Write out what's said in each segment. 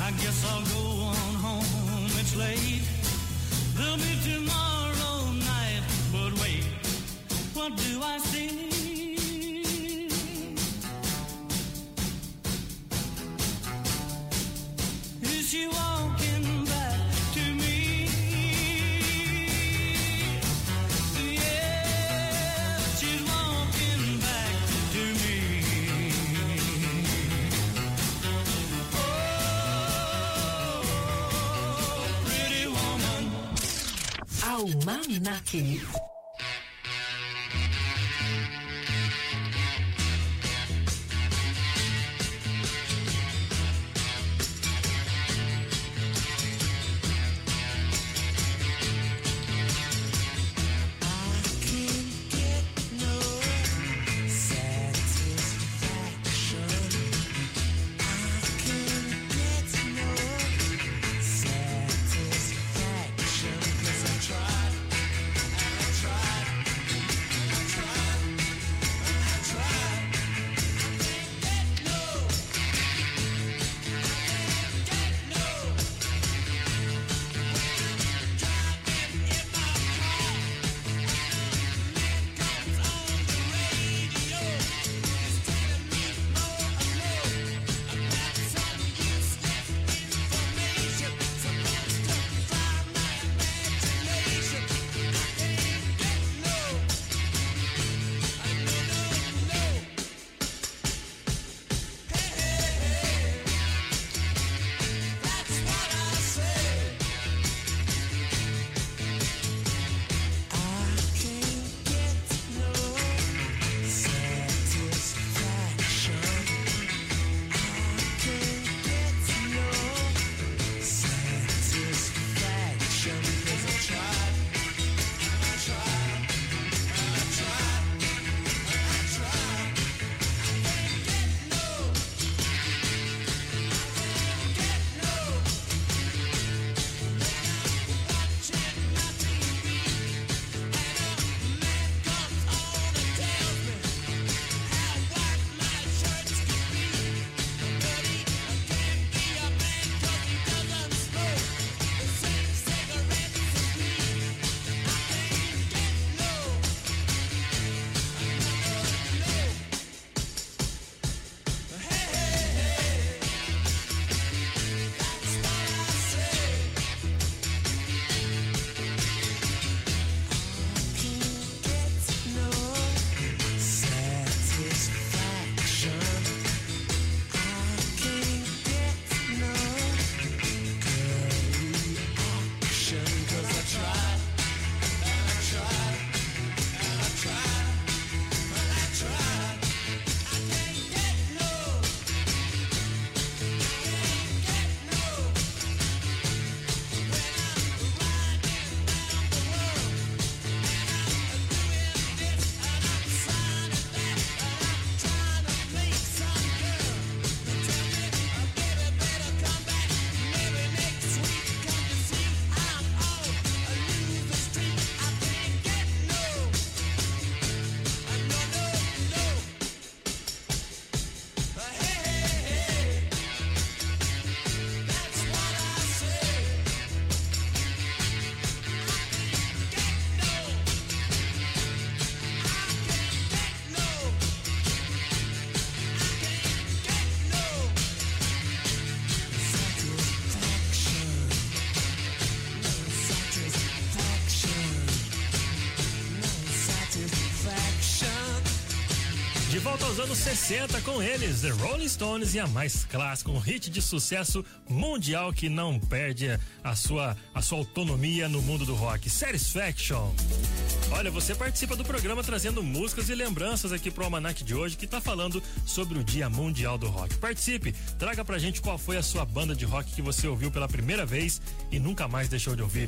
I guess I'll go on home, it's late. There'll be tomorrow night, but wait, what do I see? Is she walking back to me? Yeah, she's walking back to me. Oh, pretty woman. Almanaque. De volta aos anos 60 com eles, The Rolling Stones, e a mais clássica, um hit de sucesso mundial que não perde a sua autonomia no mundo do rock, Satisfaction. Olha, você participa do programa trazendo músicas e lembranças aqui pro Almanaque de hoje, que tá falando sobre o Dia Mundial do Rock. Participe, traga pra gente qual foi a sua banda de rock que você ouviu pela primeira vez e nunca mais deixou de ouvir.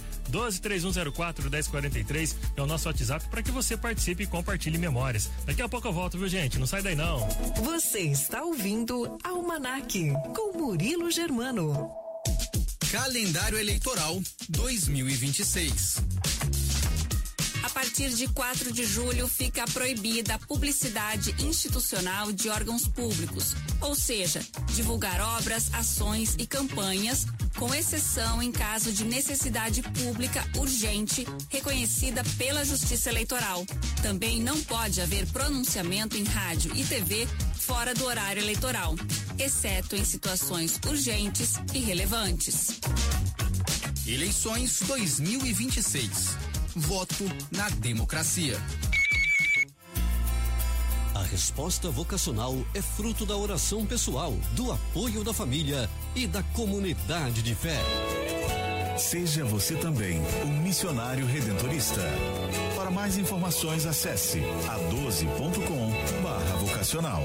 12-3104-1043 é o nosso WhatsApp para que você participe e compartilhe memórias. Daqui a pouco eu volto, viu, gente? Não sai daí não. Você está ouvindo Almanaque com Murilo Germano. Calendário Eleitoral 2026. A partir de 4 de julho fica proibida a publicidade institucional de órgãos públicos, ou seja, divulgar obras, ações e campanhas, com exceção em caso de necessidade pública urgente reconhecida pela Justiça Eleitoral. Também não pode haver pronunciamento em rádio e TV fora do horário eleitoral, exceto em situações urgentes e relevantes. Eleições 2026. Voto na democracia. A resposta vocacional é fruto da oração pessoal, do apoio da família e da comunidade de fé. Seja você também um missionário redentorista. Para mais informações, acesse a12.com/vocacional.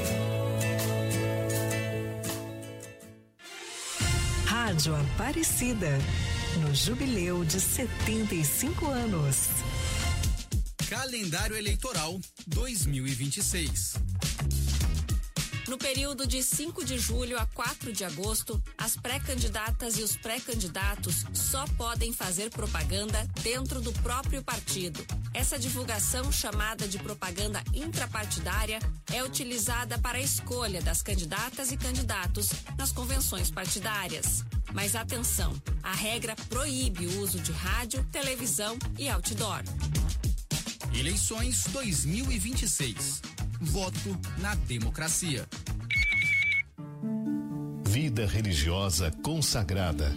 Rádio Aparecida, no jubileu de 75 anos. Calendário Eleitoral 2026. No período de 5 de julho a 4 de agosto, as pré-candidatas e os pré-candidatos só podem fazer propaganda dentro do próprio partido. Essa divulgação, chamada de propaganda intrapartidária, é utilizada para a escolha das candidatas e candidatos nas convenções partidárias. Mas atenção, a regra proíbe o uso de rádio, televisão e outdoor. Eleições 2026. Voto na democracia. Vida religiosa consagrada.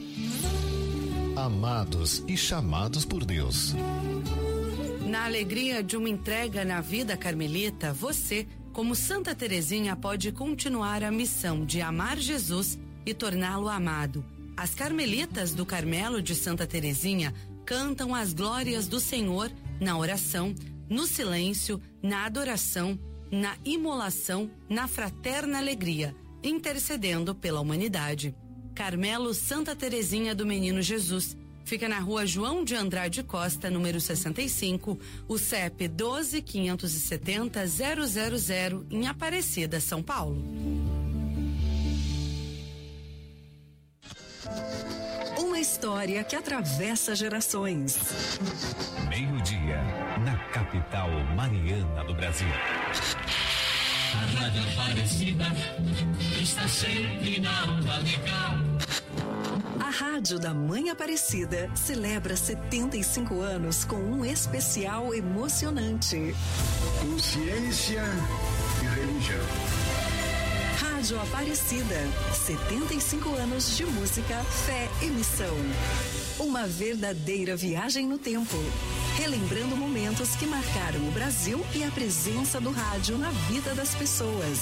Amados e chamados por Deus. Na alegria de uma entrega na vida carmelita, você, como Santa Teresinha, pode continuar a missão de amar Jesus e torná-lo amado. As carmelitas do Carmelo de Santa Teresinha cantam as glórias do Senhor na oração, no silêncio, na adoração, na imolação, na fraterna alegria, intercedendo pela humanidade. Carmelo Santa Teresinha do Menino Jesus. Fica na rua João de Andrade Costa, número 65, o CEP 12.570.000, em Aparecida, São Paulo. Uma história que atravessa gerações. Meio-dia, na capital mariana do Brasil. A Rádio Aparecida está sempre na onda legal. A Rádio da Mãe Aparecida celebra 75 anos com um especial emocionante. Consciência e religião. Rádio Aparecida, 75 anos de música, fé e missão. Uma verdadeira viagem no tempo, relembrando momentos que marcaram o Brasil e a presença do rádio na vida das pessoas.